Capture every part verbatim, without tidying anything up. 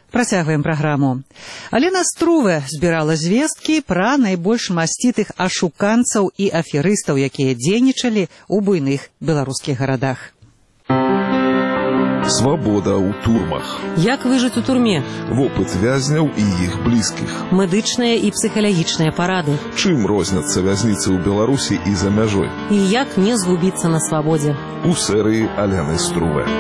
Працягваем праграму. Алена Струве збірала звесткі пра найбольш масцітых ашуканцаў і аферыстаў, якія дзейнічалі ў буйных беларускіх гарадах. Свабода ў турмах. Як выжыць у турме? Вопыт вязняў і іх блізкіх. Медычныя і псіхалагічныя парады. Чым розняцца вязніцы ў Беларусі і за мяжой? І як не згубіцца на свабодзе? У серыі Алены Струве.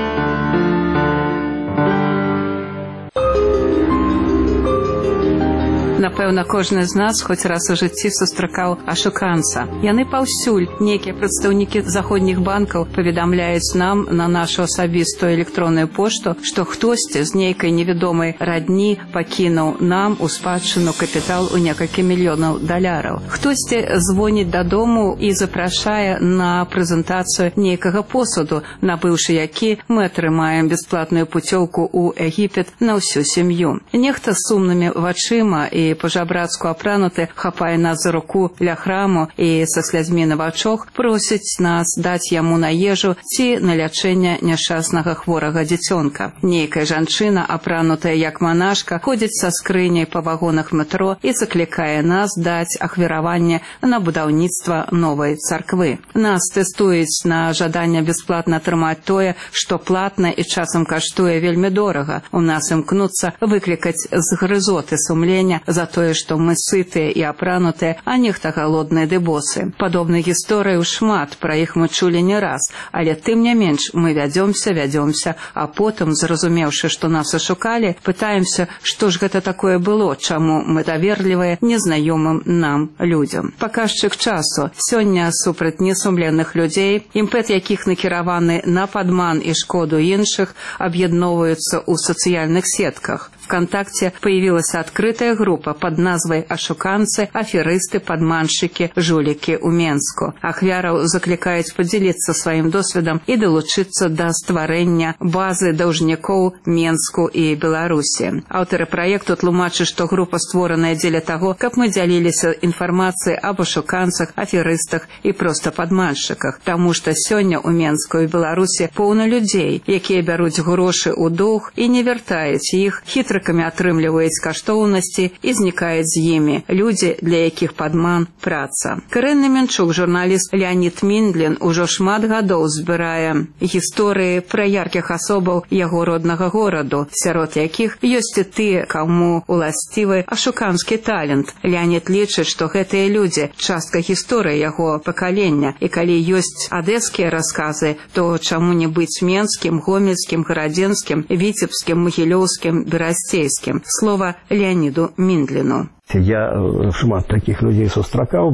Напэўна, кожны з нас хоць раз у жыцці сустракаў ашуканца. Яны паўсюль. Некія прадстаўнікі заходніх банкаў паведамляюць нам на нашу асабістую электронную пошту, што хтосьці з нейкай невядомай радні пакінуў нам у спадчыну капітал у некалькі мільёнаў даляраў. Хтосьці звоніць дадому і запрашае на прэзентацыю нейкага посуду, набыўшы які мы атрымаем бясплатную пуцёўку ў Егіпет на ўсю сям'ю. Нехта з сумнымі вачыма і по-жабрацку апрануты хапае нас за руку ля храму і са слязьмі на вачах просіць нас даць яму на ежу ці на лячэнне няшчаснага хворага дзіцёнка. Нейкая жанчына, апранутая як манашка, ходзіць са скрыняй па вагонах метро і заклікае нас даць ахвяраванне на будаўніцтва новай царквы. Нас тэстуюць на жаданне бясплатна атрымаць тое, што платна і часам каштуе вельмі дорага. У нас імкнуцца выклікаць згрызоты сумлення за тое, што мы сытыя і апранутыя, а нехта галодныя ды босы. Падобных гісторыяў шмат, пра іх мы чулі не раз, але тым не менш мы вядзёмся, вядзёмся, а потым, зразумеўшы, што нас ашукалі, пытаемся, што ж гэта такое было, чаму мы даверлівыя незнаёмым нам людзям. Паказчык часу. Сёння супраць несумленных людзей, імпэт якіх накіраваны на падман і шкоду іншых, аб'ядноўваюцца ў сацыяльных сетках. ВКонтакте появилась открытая группа под назвай «Ашуканцы, аферысты, падманшчыкі, жулікі ў Менску». Ахвяраў заклікаюць падзяліцца сваім досведам і далучыцца да стварэння базы даўжнікоў Менску і Беларусі. Аўтары праекту тлумачаць, што група створаная дзеля таго, каб мы дзяліліся інфармацыяй аб ашуканцах, аферыстах і проста падманшчыках. Таму што сёння ў Менску і Беларусі поўна людзей, якія бяруць грошы ў доўг і не вяртаюць іх, хітра атрымліваюць каштоўнасці і знікаюць з імі. Людзі, для якіх падман – праца. Карэнны Менчук, журналіст Леонид Миндлин, ужо шмат гадоў збірае гісторыі пра яркіх асобаў яго роднага гораду, сярод якіх ёсць і тыя, каму уласцівы ашуканскі талент. Леонид лічыць, што гэтыя людзі – частка гісторыі яго пакалення, і калі ёсць адэскія расказы, то чаму не быць менскім, гомельскім, гарадзенскім, віцебскім, магілёўскім, берасцейскім. Слово Леониду Миндлину. Я шмат таких людей сустракаў,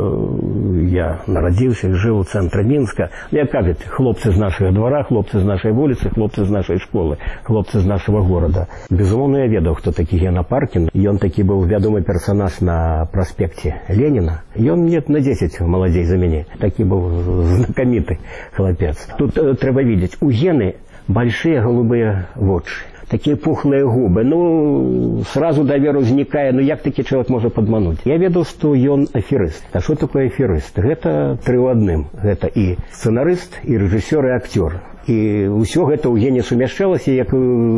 бо я нарадзіўся, жыў у цэнтры Мінска. Як кажуць, хлопцы з нашага двара, хлопцы з нашай вуліцы, хлопцы з нашай школы, хлопцы з нашага горада. Безумоўна, я ведаў, хто такі Гена Паркін. Ён такі быў вядомы персонаж на праспекце Леніна. Ён лет на дзесяць маладзей за мяне. Такі быў знакаміты хлапец. Тут э, трэба видеть, у Гены большие голубые вочы. Такие пухлые губы. Ну, сразу давер возникает, ну, як таки человек может подмануть. Я ведал, что он аферыст. А что такое аферыст? Это три в одном. Это и сценарист, и режиссер, и актер. І ўсё гэта ў Гені сумяшчалася, як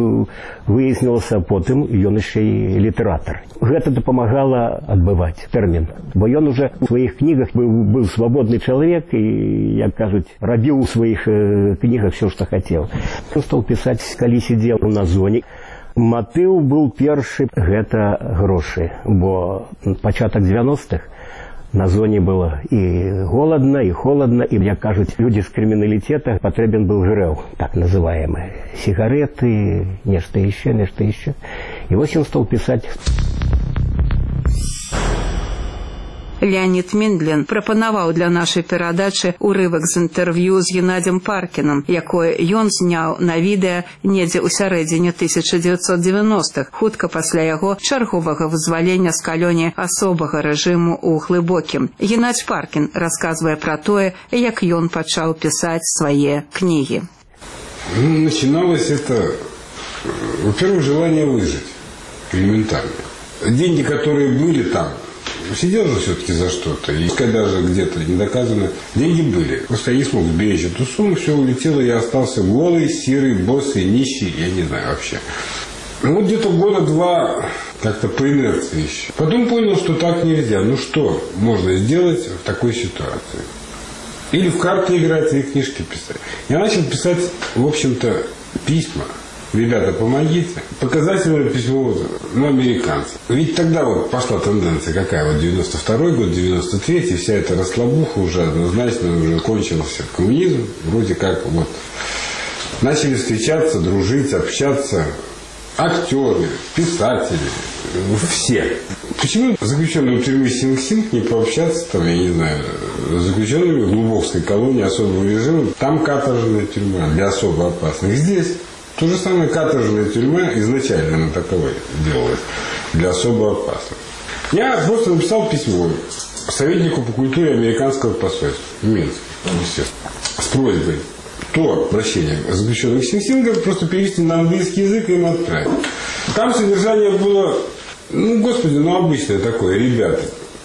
выяснілася потым, ён яшчэ і літаратар. Гэта дапамагала адбываць тэрмін, бо ён уже у сваіх кнігах быў, быў свабодны чалавек і, як кажуць, рабіў у сваіх э, кнігах все, што хацеў. Ён стаў пісаць, калі сидзеў на зоне. Матыў быў першы, гэта грошы, бо пачатак дзевяностых на зоне было и голодно, и холодно, и, як кажуть, люди с криминалитета потребен был жрел, так называемые. Сигареты, нечто еще, нечто еще. И вот он стал писать. Леонид Миндлин прапанаваў для нашай перадачы урывак з інтэрв'ю з Геннадзем Паркінам, якое ён зняў на відэа недзе ў сярэдзіне тысяча дзевяцьсот дзевяностых, хутка пасля яго чарговага вызвалення з калоніі асобага рэжыму ў Глыбокім. Геннадзь Паркін расказвае пра тое, як ён пачаў пісаць свае кнігі. Ну, начиналось это, во-первых, желание выжить, элементарно. Деньги, которые были там, сидел же все-таки за что-то, и когда же где-то не доказано, деньги были. Просто я не смог сберечь эту сумму, все улетело, я остался голый, серый, босый, нищий, я не знаю вообще. Ну, где-то года два как-то по инерции еще. Потом понял, что так нельзя. Ну, что можно сделать в такой ситуации? Или в карты играть, или книжки писать. Я начал писать, в общем-то, письма. Ребята, помогите. Показательное письмо, ну, американцам. Ведь тогда вот пошла тенденция какая? Вот девяносто второй год, девяносто третий, вся эта расслабуха уже однозначно уже кончился коммунизм. Вроде как вот начали встречаться, дружить, общаться. Актеры, писатели, все. Почему заключенные в тюрьме Синг-Синг не пообщаться, там, я не знаю, с заключенными в Глубоковской колонии особого режима? Там каторжная тюрьма для особо опасных. Здесь то же самое, каторжная тюрьма изначально она таковой делалась для особо опасных. Я просто написал письмо советнику по культуре американского посольства в Минске, естественно, с просьбой то обращение заключенных Синг-Синга просто перевести на английский язык и им отправить. Там содержание было, ну, господи, ну, обычное такое, ребята.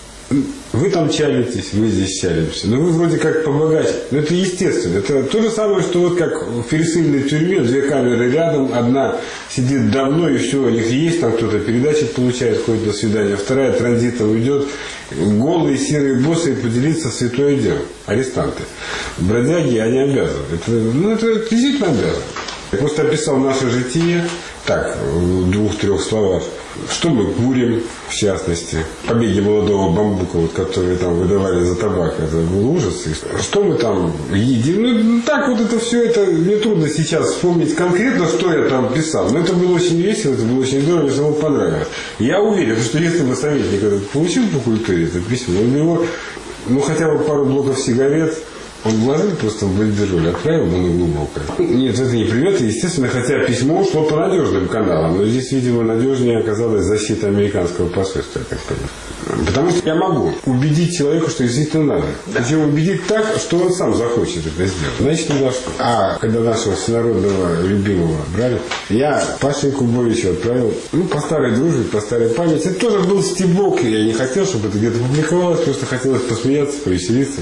Вы там чалитесь, мы здесь чалимся. Но вы вроде как побогаче. Но это естественно. Это то же самое, что вот как в пересыльной тюрьме, две камеры рядом, одна сидит давно, и все, у них есть, там кто-то передачи получает, ходит на свидание, вторая транзитом уйдет, голые серые боссы, и поделиться святое дело. Арестанты. Бродяги, они обязаны. Это, ну, это действительно обязаны. Я просто описал наше житие, так, в двух-трех словах. Что мы курим, в частности, побеги молодого бамбука, вот, которые там выдавали за табак, это был ужас. Что мы там едим? Ну, так вот это все, это мне трудно сейчас вспомнить конкретно, что я там писал. Но это было очень весело, это было очень здорово, мне самому понравилось. Я уверен, что если бы советник этот получил по культуре это письмо, он его, ну, хотя бы пару блоков сигарет, он вложил просто в бандероль, отправил бы на глубокое. Нет, это не привет, естественно, хотя письмо шло по надежным каналам. Но здесь, видимо, надежнее оказалась защита американского посольства, я так понимаю. Потому что я могу убедить человека, что действительно надо. Причем убедить так, что он сам захочет это сделать. Значит, не за что. А когда нашего всенародного любимого брали, я Паше Кубовичу отправил, ну, по старой дружбе, по старой памяти. Это тоже был стебок. Я не хотел, чтобы это где-то публиковалось, просто хотелось посмеяться, повеселиться.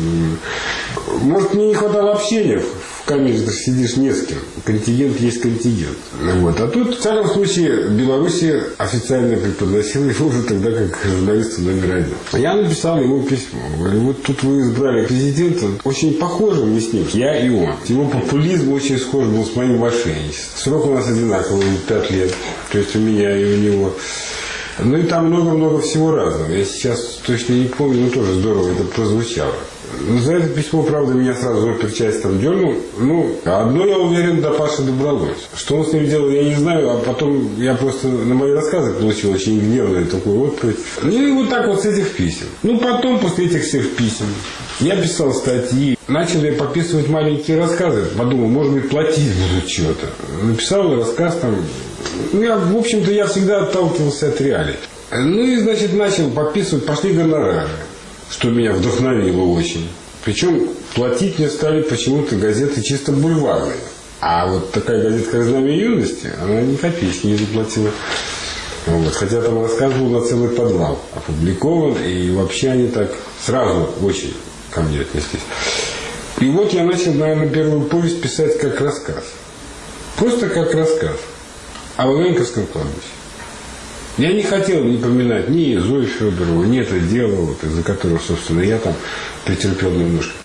Может, мне не хватало общения. В камере ты сидишь не с кем. Контингент есть контингент. Вот. А тут, в всяком случае, Белоруссия официально преподносила его уже тогда как журналиста номер один. Я написал ему письмо. Говорю, вот тут вы избрали президента, очень похожим не с ним. Я и он. Его популизм очень схож был с моим мошенничеством. Срок у нас одинаковый, пять лет. То есть у меня и у него. Ну и там много-много всего разного. Я сейчас точно не помню, но тоже здорово это прозвучало. За это письмо, правда, меня сразу оперчасть там дернул. Ну, одно, я уверен, до Паши добралось. Что он с ним делал, я не знаю. А потом я просто на мои рассказы получил очень гневный такой отповедь. Ну и вот так вот с этих писем. Ну, потом, после этих всех писем, я писал статьи. Начал я подписывать маленькие рассказы. Подумал, может быть, платить будут что-то. Написал рассказ там. Ну, я, в общем-то, я всегда отталкивался от реалий. Ну и, значит, начал подписывать, пошли гонорары. Что меня вдохновило очень. Причем платить мне стали почему-то газеты чисто бульварные. А вот такая газетка «Знамя юности», она ни копеечки не заплатила. Вот. Хотя там рассказ был на целый подвал опубликован. И вообще они так сразу очень ко мне отнеслись. И вот я начал, наверное, первую повесть писать как рассказ. Просто как рассказ. О Волынковском кладбище. Я не хотел не поминать ни Зою Федорову, ни это дело, вот, из-за которого, собственно, я там претерпел немножко.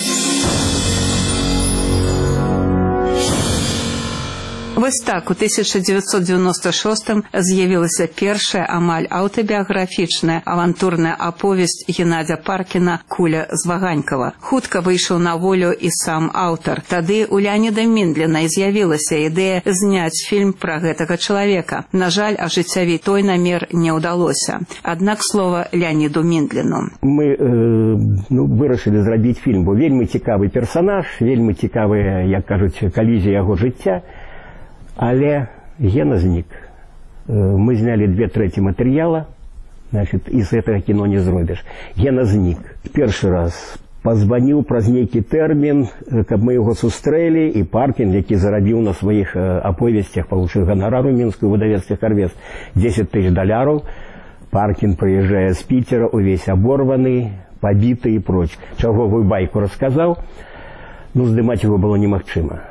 Вось так у тысяча девятьсот девяносто шостым з'явілася першая амаль аўтабіяграфічная авантурная аповесць Геннадзя Паркіна «Куля з Ваганькава». Хутка выйшаў на волю і сам аўтар. Тады у Леаніда Міндліна з'явілася ідэя зняць фільм пра гэтага чалавека. На жаль, ажыццявіць той намер не ўдалося. Аднак слова Леаніду Міндліну. Мы э, ну, вырашылі зрабіць фільм, бо вельмі цікавы персанаж, вельмі цікавая, як кажуць, калізія яго жыцця. Але Гена знік. Мы зняли две трети материала, значит, из этого кино не зробишь. Гена знік. Першы раз позвонил праз нейкі тэрмін, каб мы его сустрэлі, и Паркін, які зарабіў на своих аповесцях, получил гонорар у Мінскую выдавецтве «Харвест» десять тысяч долларов. Паркін приезжая с Питера, увесь оборванный, побитый и прочь. Чаговую байку рассказал, но сдымать его было немагчыма.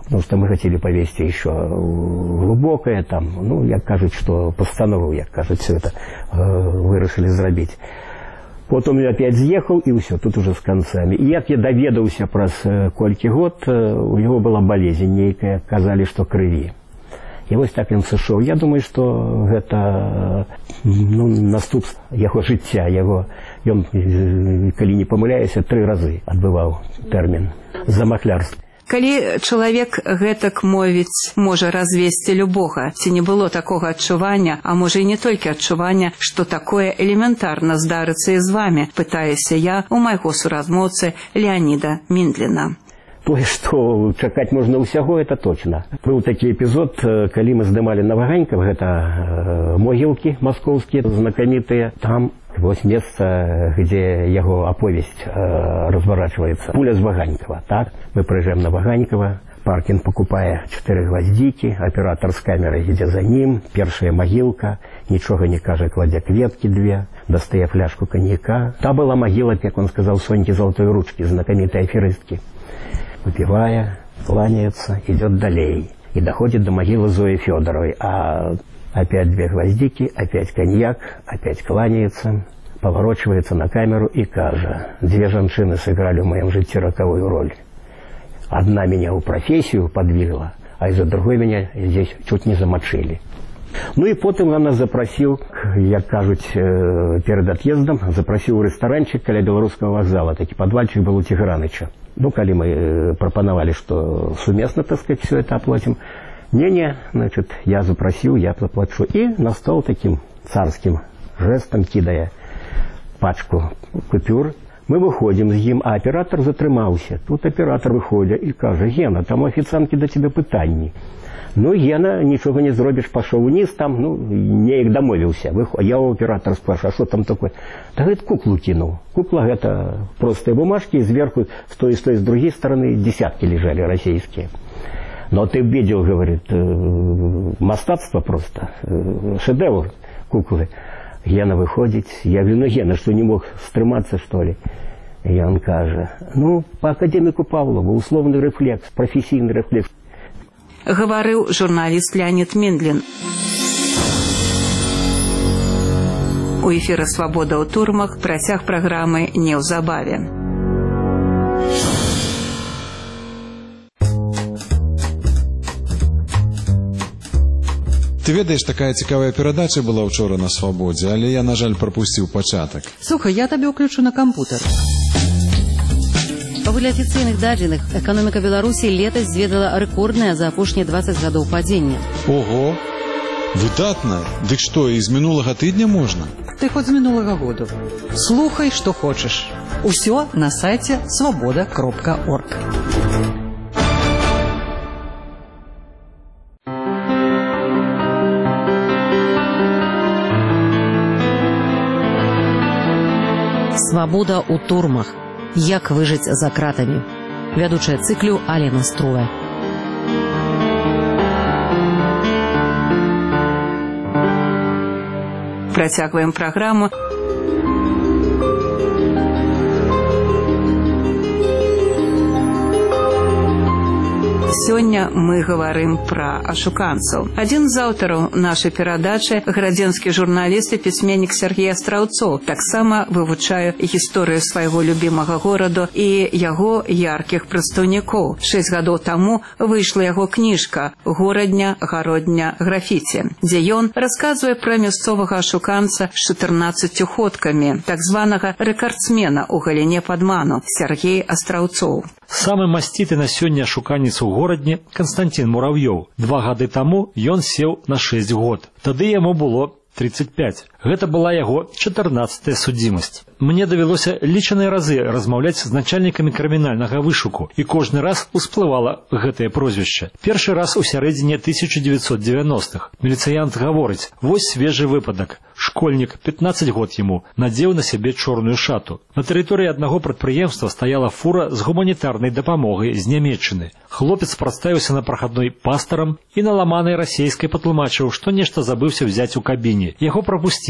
Потому что мы хотели повесить еще глубокое, там, ну, як кажуть, что постанову, як кажуть, все это э, вырашили зрабіць. Потом я опять з'ехал, и все, тут уже с концами. И як я доведался праз колькі год, у него была болезнь нейкая, казали, что крыві. И вот так он сышоў. Я думаю, что это ну, наступство его жыцця, его, ён, калі не памыляюся, три разы адбываў тэрмін за махлярство. Калі чалавек гэтак мовіць можа развесці любога, ці не было такога адчування, а можа і не толькі адчування, што такое элементарна здарыцца і з вамі, пытаюся я у майго суразмоўцы Леаніда Міндліна. То, што чакаць можна ўсяго, это точно. Быў такі эпізод, калі мы здымалі на Ваганьках, гэта могілкі маскоўскія знакамітыя, там вот место, где его оповесть э, разворачивается. Пуля с Ваганькова, так? Мы приезжаем на Ваганькова, паркинг покупая четыре гвоздики, оператор с камерой идет за ним, первая могилка, ничего не кажет, кладя кветки две, достая фляжку коньяка. Та была могила, как он сказал, Соньки Золотой Ручки, знакомитой аферистки. Выпивая, кланяется, идет далее. И доходит до могилы Зои Федоровой. А опять две гвоздики, опять коньяк, опять кланяется, поворачивается на камеру и кажа: две женщины сыграли в моем житті роковую роль. Одна меня в профессию подвигла, а из-за другой меня здесь чуть не замочили. Ну и потом она запросил, як кажуть, перед отъездом, запросил ресторанчик каля Белорусского вокзала, таки подвальчик был у Тиграныча. Ну, коли мы пропоновали, что суместно, так сказать, все это оплатим, не-не, значит, я запросил, я заплачу. И на стол таким царским жестом, кидая пачку купюр, мы выходим с ним, а оператор затрымаўся. Тут оператор выходит и каже: Гена, там у официантки до тебя пытанні. Ну, Гена, ничего не зробишь, пошел вниз, там, ну, неяк домовился. Я у оператора спрашиваю: а что там такое? Да, говорит, куклу кинул. Кукла — это простые бумажки, и сверху, с той и с той, с другой стороны, десятки лежали российские. Но ты видел, говорит, мастатство просто, шедевр куклы. Гена выходит, я говорю: ну, Гена, что, не мог стрыматься, что ли? И он каже: ну, по академику Павлову, условный рефлекс, профессийный рефлекс. Гаварыў журналіст Леанід Міндлін. У эфіры «Свабода ў турмах» працяг праграмы неўзабаве. Ты ведаеш, такая цікавая перадача была ўчора на «Свабодзе», але я, на жаль, прапусціў пачатак. Слухай, я табе ўключу на кампутер. Паводле афіцыйных дадзеных, эканоміка Беларусі летась зведала рэкорднае за апошнія дваццаць гадоў падзенне. Ого! Выдатна! Дык што, і з мінулага тыдня можна? Ты хоць з мінулага году. Слухай, што хочаш. Усё на сайце свабода кропка орг. Свабода ў турмах. Як выжыць за кратамі. Вядучая цыклю Алена Струве. Працягваем праграму. Сёння мы гаварым пра ашуканцаў. Адзін з аўтараў нашай перадачы — градзенскі журналіст і пісьменнік Сергей Астраўцоў. Таксама вывучае гісторыю свайго любімага гораду і яго яркіх прадстаўнікоў. Шэсць гадоў таму выйшла яго кніжка «Горадня, гародня, графіці», дзе ён расказвае пра мясцовага ашуканца з чатырнаццаццю ходкамі, так званага рэкардсмена ў галіне падману Сергей Астраўцоў. Самы масціты на сёння ашуканец у горадні Константин Муравьёў. Два гады таму ён сеў на шэсць год. Тады яму было тридцать пять. Гэта была яго чатырнаццатая судзімасць. Мне давялося лічаныя разы размаўляць з начальнікамі крымінальнага вышуку, і кожны раз усплывала гэтае прозвішча. Першы раз у сярэдзіне тысяча дзевяцьсот дзевяностых. Міліцыянт гаворыць: вось свежы выпадак. Школьнік, пятнаццаць год яму, надзеў на сябе чорную шату. На тэрыторыі аднаго прадпрыемства стаяла фура з гуманітарнай дапамогай з Нямецчыны. Хлопец прадставіўся на прахадной пастарам і на ламанай расейскай патлумачыў, што нешта забыўся взяць у кабіне. Яго прапусцілі.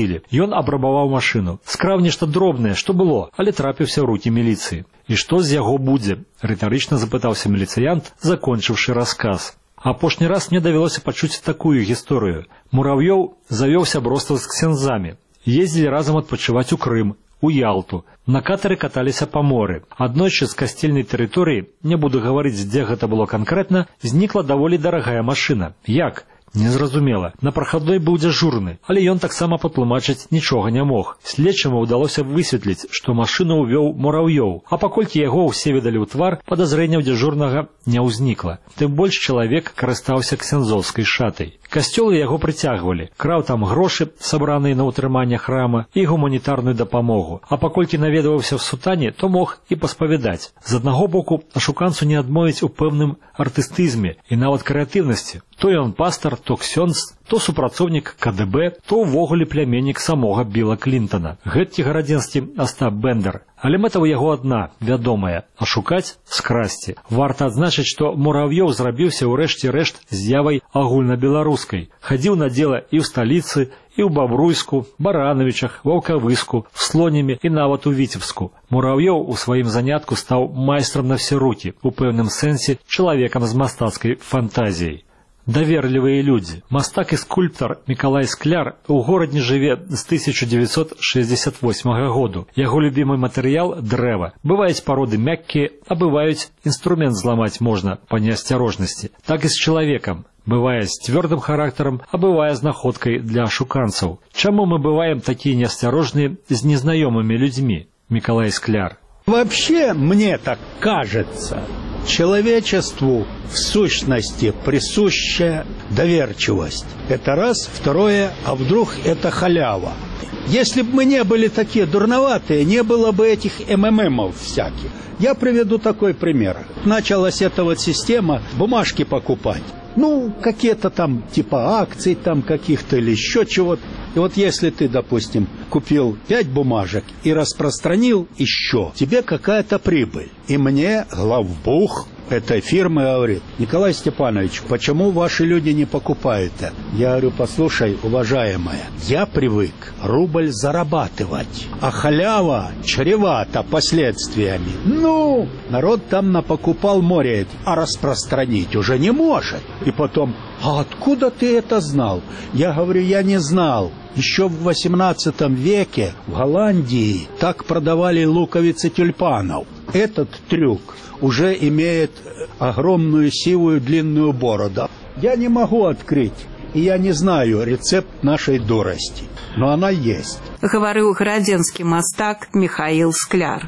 судзілі. Ён абрабаваў машыну, скраў нешта дробнае, што было, але трапіўся ў рукі міліцыі. І што з яго будзе? Рытарычна запытаўся міліцыянт, закончыўшы расказ. Апошні раз мне давялося пачуць такую гісторыю. Мурав'ёў завёў сяброўства з ксяндзамі. Ездзілі разам адпачываць у Крым, у Ялту. На катары каталіся па моры. Аднойчы з касцельнай тэрыторыі, не буду гаварыць, дзе гэта было канкрэтна, знікла даволі дарагая машына. Як? Незразумела. На прахадной быў дзяжурны, але ён таксама патлумачыць нічога не мог. Следчаму ўдалося высветліць, што машыну ўвёў Мурав'ёў, а паколькі яго ўсе ведалі ў твар, падазрэнняў дзяжурнага не ўзнікла. Тым больш чалавек карыстаўся ксяндзоўскай шатай. Касцёлы яго прыцягвалі, краў там грошы, сабраныя на ўтрыманне храма, і гуманітарную дапамогу. А паколькі наведваўся в сутане, то мог і паспавядаць. З аднаго боку, ашуканцу не адмовіць у пэўным артыстызме і нават крэатыўнасці. То ён пастар, то ксёндз, то супрацоўнік ка дэ бэ, то ўвогуле пляменнік самога Біла Клінтона. Гэткі гарадзенскі Астап Бендер. Але мэта ў яго адна, вядомая – ашукаць, скрасці. Варта адзначыць, што Мурав'ёў зрабіўся ў рэшце рэшт з'явай агульнабеларускай. Хадзіў на дзела і ў сталіцы, і ў Бабруйску, Баранавічах, Ваўкавыску, в Слонеме і нават у Віцебску. Мурав'ёў у сваім занятку стаў майстрам на ўсе рукі, у пэўным сэнсе чалавекам з мастацкай фантазіяй. Даверлівыя людзі. Мастак і скульптар Мікалай Скляр у горадні жыве з тысяча дзевяцьсот шэсцьдзесят восьмага году. Яго любімы матэрыял – дрэва. Бываюць пароды мяккія, а бываюць інструмент зламаць можна па неасцярожнасці. Так і з чалавекам. Бывае з цвёрдым характарам, а бывае з находкай для ашуканцаў. Чаму мы бываем такія неасцярожныя з незнаёмымі людзьмі? Мікалай Скляр. Вообще, мне так кажется, человечеству в сущности присуща доверчивость. Это раз. Второе, а вдруг это халява. Если бы мы не были такие дурноватые, не было бы этих эм эм эмов всяких. Я приведу такой пример. Началась эта вот система бумажки покупать. Ну, какие-то там типа акций там каких-то или еще чего-то. И вот если ты, допустим, купил пять бумажек и распространил еще, тебе какая-то прибыль. И мне главбух этой фирмы говорит: Николай Степанович, почему ваши люди не покупают это? Я говорю: послушай, уважаемая, я привык рубль зарабатывать, а халява чревата последствиями. Ну, народ там напокупал море, а распространить уже не может. И потом: а откуда ты это знал? Я говорю: я не знал. Еще в восемнадцатом веке в Голландии так продавали луковицы тюльпанов. Этот трюк уже имеет огромную сивую длинную бороду. Я не могу открыть, и я не знаю рецепт нашей дурости, но она есть. Говорил гарадзенскі мастак Михаил Скляр.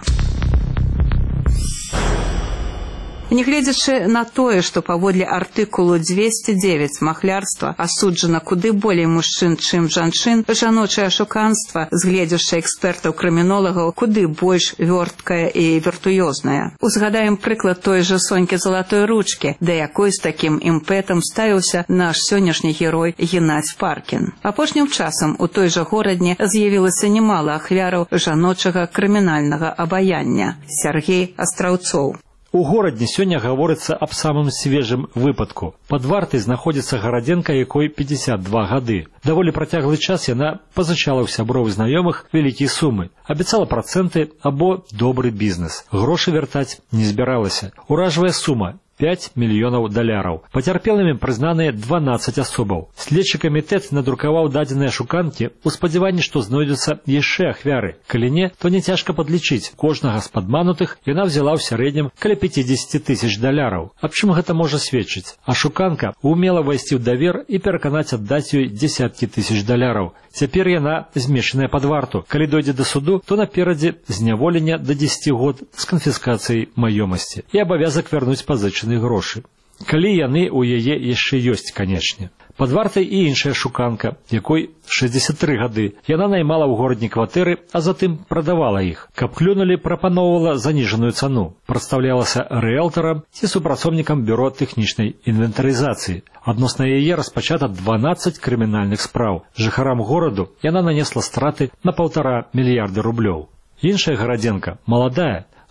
Нягледзячы на тое, што паводле артыкулу двести девять махлярства асуджана куды болей мужчын, чым жанчын, жаночае ашуканства, згледзяшча экспертаў-крымінолагаў, куды больш вёрткае і віртуёзнае. Узгадаем прыклад той жа Сонькі Залатой Ручкі, да якой з такім імпэтам ставіўся наш сённяшні герой Геннадзь Паркін. Апошнім часам у той жа горадні з'явілася немала ахвяраў жаночага крымінальнага абаяння. Сяргей Астраўцоў. У горадні сёння гаворыцца аб самым свежым выпадку. Пад вартай знаходзіцца гарадзенка, якой пятьдесят два гады. Даволі працяглы час яна пазычала ў сяброў і знаёмых вялікія сумы, абяцала працэнты або добры бізнес. Грошы вяртаць не збіралася. Уражвая сума пять мільёнаў даляраў. Пацярпелымі прызнаныя дванаццаць асобаў. Следчы камітэт надрукаваў дадзеныя шуканкі ў спадзяванні, што знойдуцца яшчэ ахвяры. Калі не, то не цяжка падлічыць. Кожнага з падманутых яна взяла ў сярэднім каля пятьдесят тысяч даляраў. Аб чым гэта можа сведчыць? А шуканка умела вайсці ў давер і пераканаць аддаць ёй дзесяткі тысяч даляраў. Цяпер яна змешаная пад варту. Калі дойдзе да суду, то наперадзе зняволення да дзесяці год з канфіскацыяй маёмасці і абавязак вярнуць пазычаныя грошы. Калі яны ў яе яшчэ ёсць, канечне. Пад вартай і іншая шуканка, якой шэсцьдзесят тры гады. Яна наймала ў горадні кватэры, а затым прадавала іх. Каб клюнулі, прапаноўвала заніжаную цану. Прадстаўлялася рыэлтарам ці супрацоўнікам бюро тэхнічнай інвентарызацыі. Адносна яе распачата дванаццаць крымінальных спраў. Жыхарам гораду яна нанесла страты на паўтара мільярда рублёў. Іншая гарадзенка, маладая,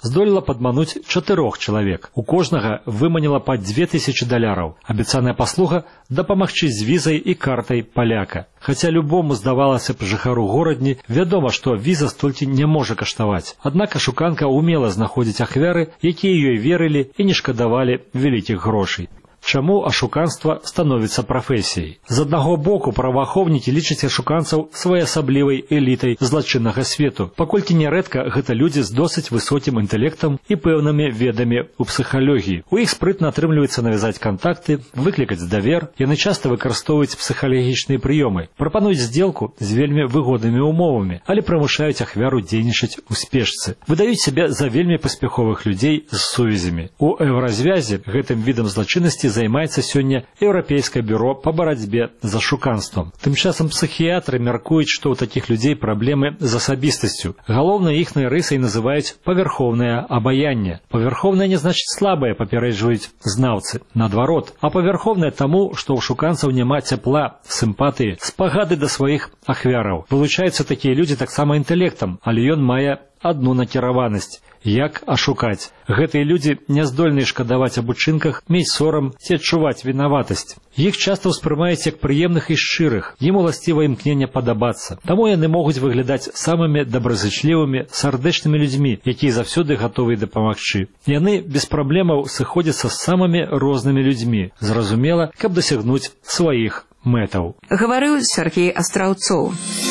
здолела падмануць чатырох чалавек. У кожнага выманіла па дзве тысячы даляраў. Абяцаная паслуга дапамагчы з візай і картай паляка. Хаця любому здавалася б жыхару горадні, вядома, што віза столькі не можа каштаваць. Аднак ашуканка умела знаходзіць ахвяры, якія ёй верылі і не шкадавалі вялікіх грошай. Чаму ашуканства становіцца прафесіяй? З аднаго боку, праваахоўнікі лічаць ашуканцаў своеасаблівай элітай злачыннага свету, паколькі нярэдка гэта людзі з досыць высокім інтэлектам і пэўнымі ведамі ў псіхалогіі. У іх спрытна атрымліваецца навязаць кантакты, выклікаць давер, яны часта выкарыстоўваюць псіхалагічныя прыёмы, прапануюць здзелку з вельмі выгоднымі ўмовамі, але прымушаюць ахвяру дзейнічаць у спешцы. Выдаюць сябе за вельмі паспяховых людзей з сувязямі. У еўразвязе гэтым відам злачыннасці займаецца сёння Еўрапейскае бюро па барацьбе з ашуканствам. Тым часам псіхіятры мяркуюць, што ў такіх людзей праблемы з асабістасцю. Галоўнай іхнай рысай называюць павярхоўнае абаянне. Павярхоўнае не значыць слабае, папярэджваюць знаўцы. Наадварот, а павярхоўнае таму, што ў шуканцаў няма цяпла, сімпатыі, спагады да сваіх ахвяраў. Вылучаюцца такія людзі таксама інтэлектам, але ён мае адну накіраванасць. Як ашукаць. Гэтыя людзі не здольныя шкадаваць аб учынках, мець сорам ці адчуваць вінаватасць. Іх часта ўспрымаюць як прыемных і шчырых, ім уласціва імкненне падабацца. Таму яны могуць выглядаць самымі добразычлівымі, сардэчнымі людзьмі, якія заўсёды гатовы дапамагчы. Яны без праблемаў сыходзяцца з самымі рознымі людзьмі, зразумела, каб дасягнуць сваіх мэтаў. Гаварыў Сергей Астраўцоў.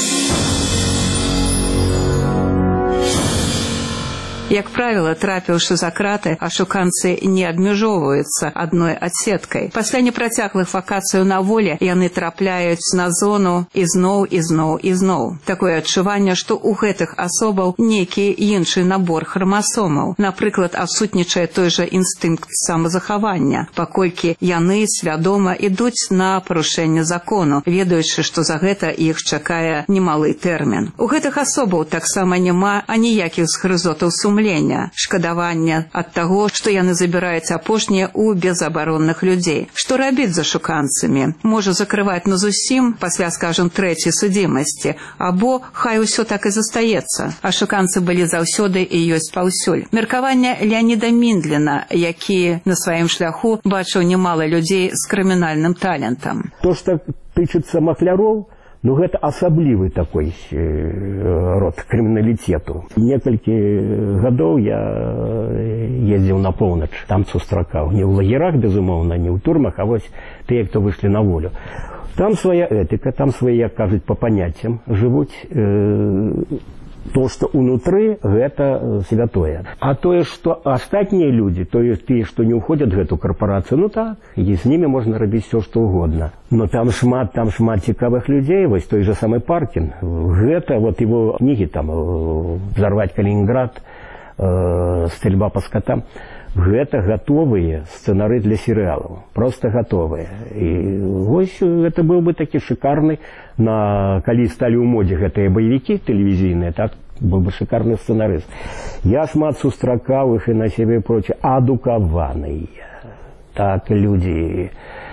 Як правіла, трапіўшы за краты, ашуканцы не абмяжоўваюцца адной адсеткай. Пасля непрацяглых вакацыяў на волі яны трапляюць на зону ізноў, ізноў, ізноў. Такое адчуванне, што ў гэтых асобаў нейкі іншы набор храмасомаў. Напрыклад, адсутнічае той жа інстынкт самазахавання, паколькі яны свядома ідуць на парушэнне закону, ведаючы, што за гэта іх чакае немалы тэрмін. У гэтых асобаў таксама няма аніякіх згрызотаў сумлення, шкадавання ад таго, што яны забіраюць апошнія ў безабаронных людзей. Што рабіць з ашуканцамі? Можа закрываць на зусім пасля, скажам, трэцяй судзімасці, або хай усё так і застаецца. Ашуканцы былі заўсёды і ёсць паўсюль. Меркаванне Леаніда Міндліна, які на сваім шляху бачыў немала людзей з крымінальным талентам. То, што тычыцца махляроў, ну, гэта асаблівы такой э, род крыміналітету. Некалькі гадоў я ездзіў на поўнач, там сустракаў. Не ў лагерах, безумоўна, не ў турмах, а вось тыя, хто выйшлі на волю. Там свая этыка, там свае, як кажуць, па паняццям жывуць. Э, то, што ўнутры, гэта святое. А тое, што астатнія людзі, то ёсць тыя, што не ўходзяць в гэту карпорацыю, ну так, і з німі можна рабіць все, што угодно. Но там шмат, там шмат цікавых людзей, вось той же самы Паркін. Гэта, вот его кнігі, там, «Взорвать Калининград», «Стрельба по скотам», гэта гатовыя сцэнары для серыялаў, просто гатовыя. І вось гэта быў бы такі шикарны, на калі сталі ў модзе гэтыя баевікі тэлевізійныя, так быў бы шикарны сцэнарыст. Я шмат сустракаў іх і на сябе прочее, адукаваныя, так, людзі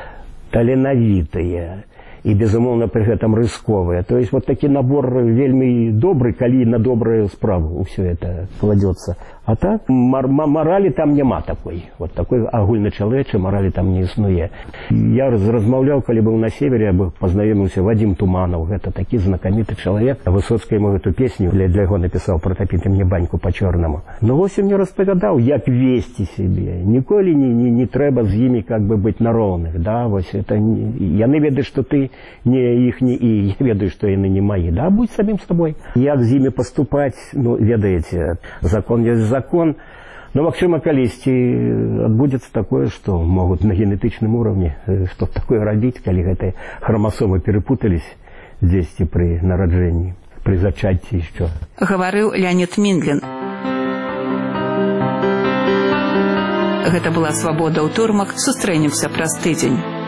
таленавітыя і, безумоўна, пры гэтым рысковыя. То есть вот такі набор вельмі добры, калі на добрую справу ўсё это кладецца. А так, мар маралі там няма такой. Вот такой агульначалавечай маралі там не існуе. Я размаўляў, калі быў на севере, я пазнаёміўся Вадзім Туманаў. Гэта такі знакаміты чалавек. Высоцкі яму эту песню для, для яго напісаў «Протапі ты мне баньку па-чорнаму». Ну, вось мне распавядаў, як весці сябе. Ніколі не, не, не трэба з імі как бы быць на роўных. Да? Вось это, яны ведаюць, што ты не іхні, і я ведаю, што яны не маі. Да? Будь самім сабой. Як з імі паступаць, ну, ведаеце, закон ёсць закон. Но, магчыма, калісьці адбудзецца такое, што могуць на генетычным уровне што такое рабіць, калі гэтыя храмасомы перепутались дзесьці пры нараджэнні, пры зачацці яшчэ. Гаварыў Леанід Міндлін. Гэта была «Свабода ў турмах». Сустрэнемся праз тыдзень.